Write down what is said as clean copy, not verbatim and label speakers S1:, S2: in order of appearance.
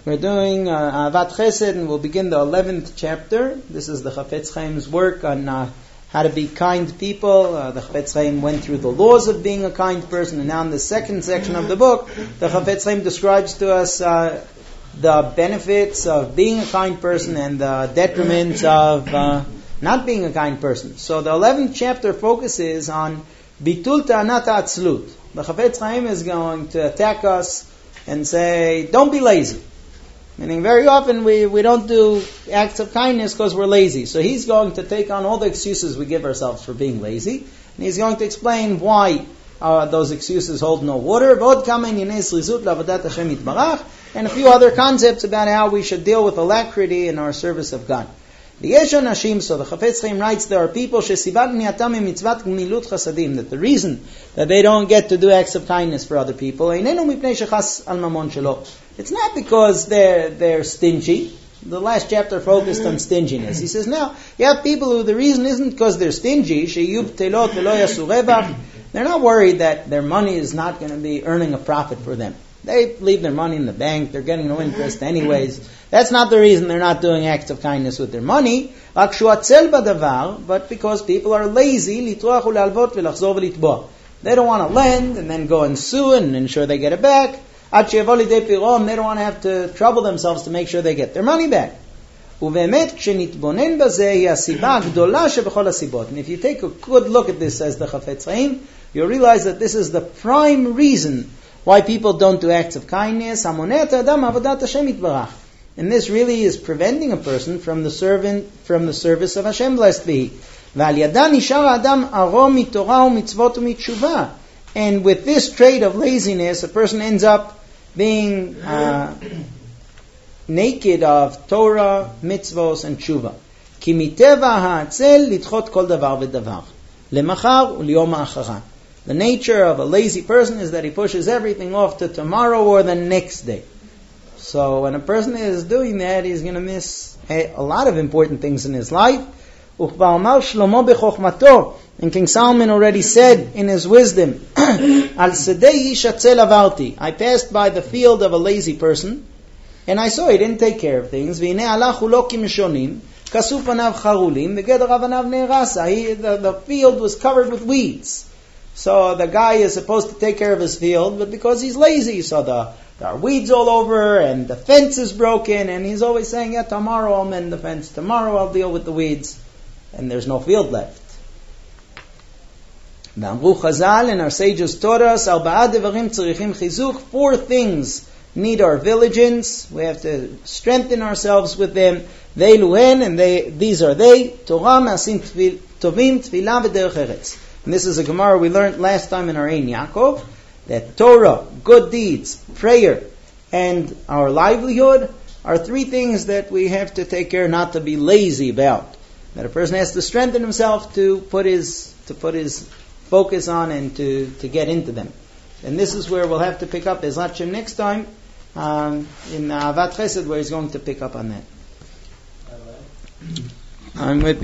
S1: We're doing Ahavat Chesed, and we'll begin the 11th chapter. This is the Chafetz Chaim's work on how to be kind people. The Chafetz Chaim went through the laws of being a kind person, and now in the second section of the book, the Chafetz Chaim describes to us the benefits of being a kind person and the detriments of not being a kind person. So the 11th chapter focuses on Bitul Ta'anat Atzlut. The Chafetz Chaim is going to attack us and say, don't be lazy. Meaning very often we don't do acts of kindness because we're lazy. So he's going to take on all the excuses we give ourselves for being lazy. And he's going to explain why those excuses hold no water. And a few other concepts about how we should deal with alacrity in our service of God. So the Chafetz Chaim writes, there are people that the reason that they don't get to do acts of kindness for other people, it's not because they're stingy. The last chapter focused on stinginess. He says, now, you have people who the reason isn't because they're stingy. They're not worried that their money is not going to be earning a profit for them. They leave their money in the bank. They're getting no interest anyways. That's not the reason they're not doing acts of kindness with their money. But because people are lazy, they don't want to lend and then go and sue and ensure they get it back. They don't want to have to trouble themselves to make sure they get their money back. And if you take a good look at this, says the Chafetz Chaim, you'll realize that this is the prime reason why people don't do acts of kindness. And this really is preventing a person from the service of Hashem, blessed be He. And with this trait of laziness, a person ends up being naked of Torah, mitzvos, and tshuva. כי מטבע העצל לדחות כל דבר ודבר. למחר וליום האחרון. The nature of a lazy person is that he pushes everything off to tomorrow or the next day. So when a person is doing that, he's going to miss a lot of important things in his life. And King Solomon already said in his wisdom, I passed by the field of a lazy person, and I saw he didn't take care of things. The field was covered with weeds. So the guy is supposed to take care of his field, but because he's lazy, so there are weeds all over, and the fence is broken, and he's always saying, yeah, tomorrow I'll mend the fence, tomorrow I'll deal with the weeds, and there's no field left. V'amru Chazal, and our sages taught us, 4 things need our vigilance. We have to strengthen ourselves with them. These are they, Torah, Ma'asim Tovim, Tfilah, V'derech Eretz. And this is a Gemara we learned last time in our Ein Yaakov, that Torah, good deeds, prayer, and our livelihood are 3 things that we have to take care not to be lazy about. That a person has to strengthen himself to put his focus on and to get into them. And this is where we'll have to pick up Ezrat Hashem next time in Ahavat Chesed, where he's going to pick up on that. I'm with